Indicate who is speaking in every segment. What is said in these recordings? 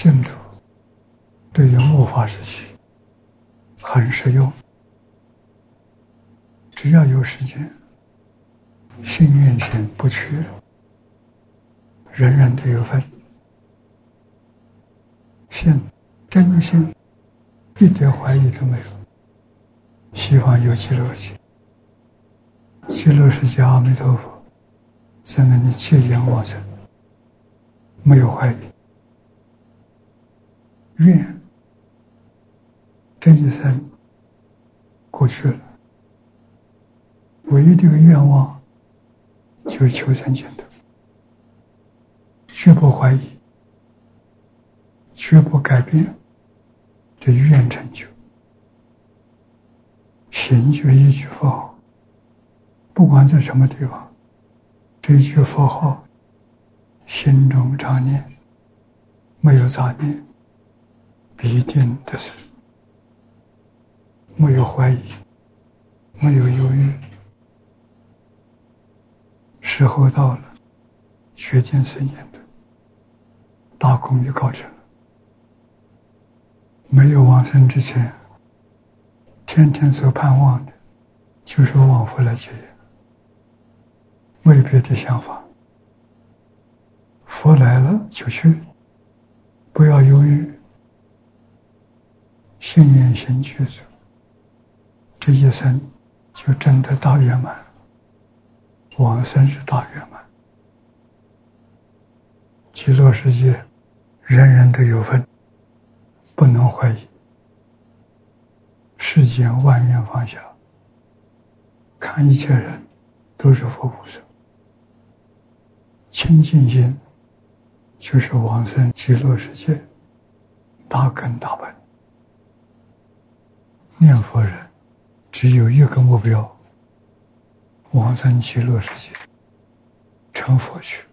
Speaker 1: 净土对于末法时期很实用，只要有时间，心愿行不缺，人人都有份。信，真心，一点怀疑都没有。西方有极乐界，极乐世界阿弥陀佛在那里戒烟往生，没有怀疑。愿这一生过去了，唯一的一个愿望就是求生净土，绝不怀疑，绝不改变的愿成就。行就是一句佛号，不管在什么地方，这一句佛号心中常念，没有杂念，必定得生，没有怀疑，没有犹豫，时候到了，决定生净土，大功就告成了。没有往生之前，天天所盼望的就是往佛来结缘，没有别的想法。佛来了就去，不要犹豫，信愿行具足，这一生就真的大圆满，往生是大圆满。极乐世界人人都有份，不能怀疑。世间万缘放下，看一切人都是佛菩萨。清净心就是往生极乐世界大根大本。念佛人只有一个目标，往生极乐世界，成佛去。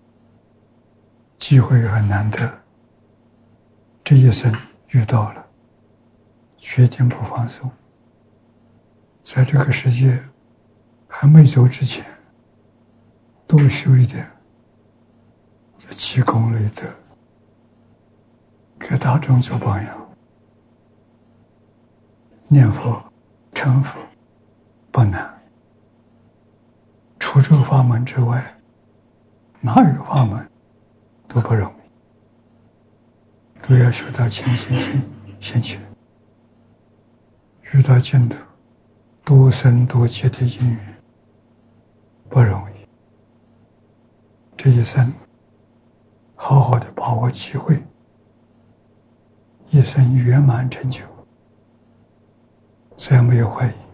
Speaker 1: 机会很难得，这一生遇到了，决定不放松。在这个世界还没走之前，多修一点，积功累德，给大众做榜样。念佛成佛不难，除这个法门之外，哪一个法门都不容易，都要修到清净心先去。遇到净土，多生多劫的因缘不容易。这一生好好的把握机会，一生圆满成就，再没有怀疑。